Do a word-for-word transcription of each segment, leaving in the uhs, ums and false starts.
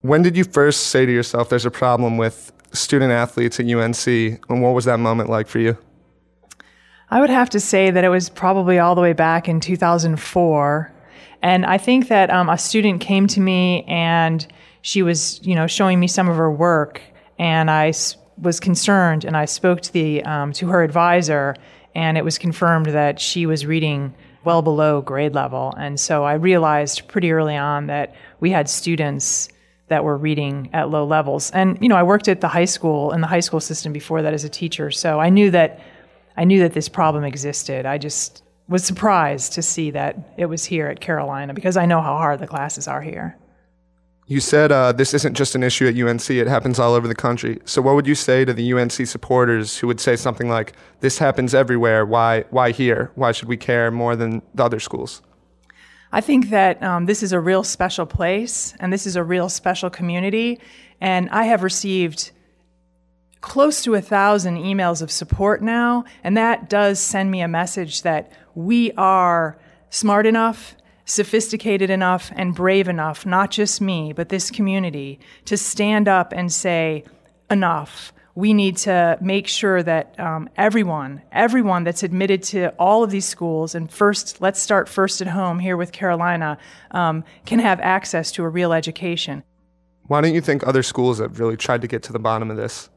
When did you first say to yourself there's a problem with student athletes at U N C, and what was that moment like for you? I would have to say that it was probably all the way back in two thousand four. And I think that um, a student came to me and she was, you know, showing me some of her work, and I s- was concerned, and I spoke to the um, to her advisor, and it was confirmed that she was reading well below grade level. And so I realized pretty early on that we had students that were reading at low levels. And, you know, I worked at the high school, in the high school system before that as a teacher, so I knew that I knew that this problem existed. I just was surprised to see that it was here at Carolina, because I know how hard the classes are here. You said uh, this isn't just an issue at U N C, it happens all over the country. So what would you say to the U N C supporters who would say something like, this happens everywhere, why, why here? Why should we care more than the other schools? I think that um, this is a real special place, and this is a real special community, and I have received close to a thousand emails of support now, and that does send me a message that we are smart enough, sophisticated enough, and brave enough, not just me, but this community, to stand up and say, enough. We need to make sure that um, everyone, everyone that's admitted to all of these schools, and first, let's start first at home here with Carolina, um, can have access to a real education. Why don't you think other schools have really tried to get to the bottom of this?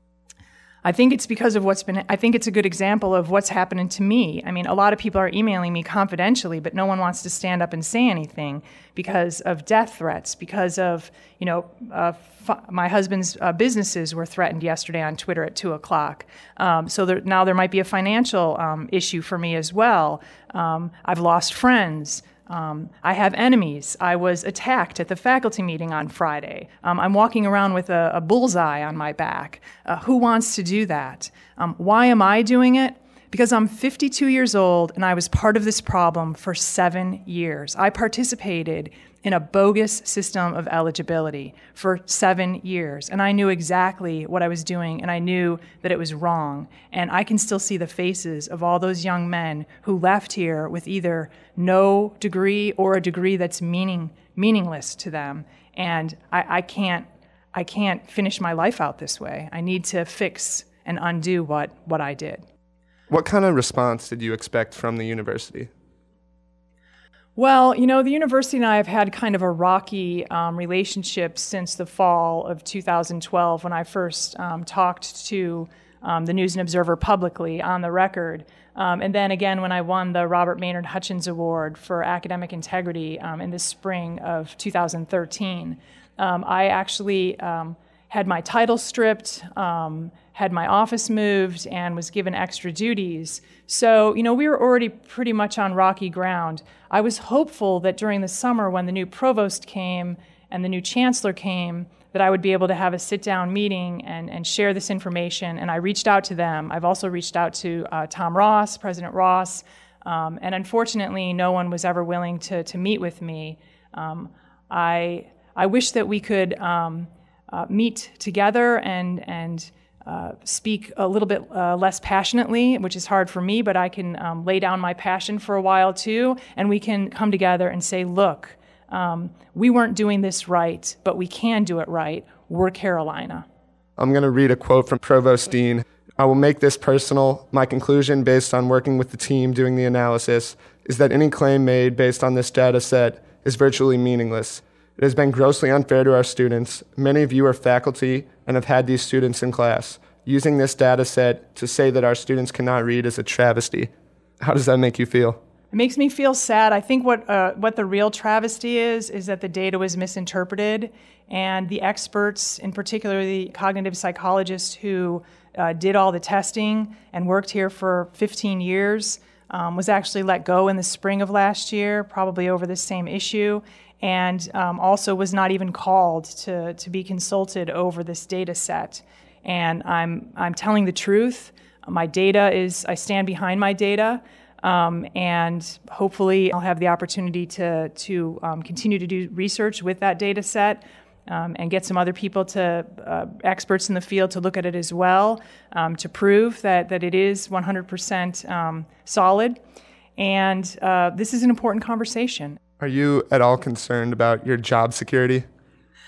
I think it's because of what's been, I think it's a good example of what's happening to me. I mean, a lot of people are emailing me confidentially, but no one wants to stand up and say anything because of death threats, because of, you know, uh, f- my husband's uh, businesses were threatened yesterday on Twitter at two o'clock. Um, so there, now there might be a financial um, issue for me as well. Um, I've lost friends. Um, I have enemies. I was attacked at the faculty meeting on Friday. Um, I'm walking around with a, a bullseye on my back. Uh, who wants to do that? Um, why am I doing it? Because I'm fifty-two years old and I was part of this problem for seven years. I participated in a bogus system of eligibility for seven years. And I knew exactly what I was doing, and I knew that it was wrong. And I can still see the faces of all those young men who left here with either no degree or a degree that's meaning meaningless to them. And I, I can't I can't finish my life out this way. I need to fix and undo what, what I did. What kind of response did you expect from the university? Well, you know, the university and I have had kind of a rocky um, relationship since the fall of two thousand twelve, when I first um, talked to um, the News and Observer publicly on the record. Um, and then again, when I won the Robert Maynard Hutchins Award for Academic Integrity um, in the spring of two thousand thirteen. Um, I actually um, had my title stripped, um, had my office moved, and was given extra duties. So, you know, we were already pretty much on rocky ground. I was hopeful that during the summer, when the new provost came and the new chancellor came, that I would be able to have a sit-down meeting and, and share this information. And I reached out to them. I've also reached out to uh, Tom Ross, President Ross, um, and unfortunately, no one was ever willing to, to meet with me. Um, I, I wish that we could um, uh, meet together and, and Uh, speak a little bit uh, less passionately, which is hard for me, but I can um, lay down my passion for a while too, and we can come together and say, look, um, we weren't doing this right, but we can do it right. We're Carolina. I'm going to read a quote from Provost Dean. I will make this personal. My conclusion, based on working with the team doing the analysis, is that any claim made based on this data set is virtually meaningless. It has been grossly unfair to our students. Many of you are faculty and have had these students in class. Using this data set to say that our students cannot read is a travesty. How does that make you feel? It makes me feel sad. I think what uh, what the real travesty is, is that the data was misinterpreted, and the experts, in particular the cognitive psychologists who uh, did all the testing and worked here for fifteen years, um, was actually let go in the spring of last year, probably over this same issue, and um, also was not even called to, to be consulted over this data set. And I'm I'm telling the truth. My data is, I stand behind my data, um, and hopefully I'll have the opportunity to, to um, continue to do research with that data set um, and get some other people to, uh, experts in the field to look at it as well, um, to prove that, that it is one hundred percent um, solid. And uh, this is an important conversation. Are you at all concerned about your job security?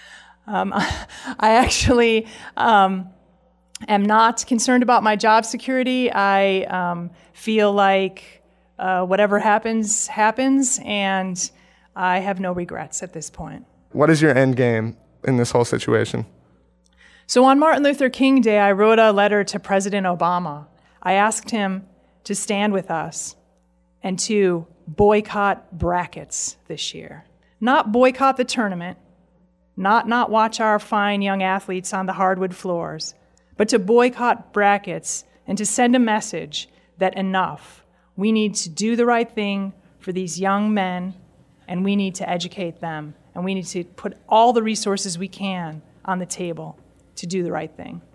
Um, I actually um, am not concerned about my job security. I um, feel like uh, whatever happens, happens, and I have no regrets at this point. What is your end game in this whole situation? So on Martin Luther King Day, I wrote a letter to President Obama. I asked him to stand with us and to boycott brackets this year. Not boycott the tournament, not not watch our fine young athletes on the hardwood floors, but to boycott brackets and to send a message that enough. We need to do the right thing for these young men, and we need to educate them, and we need to put all the resources we can on the table to do the right thing.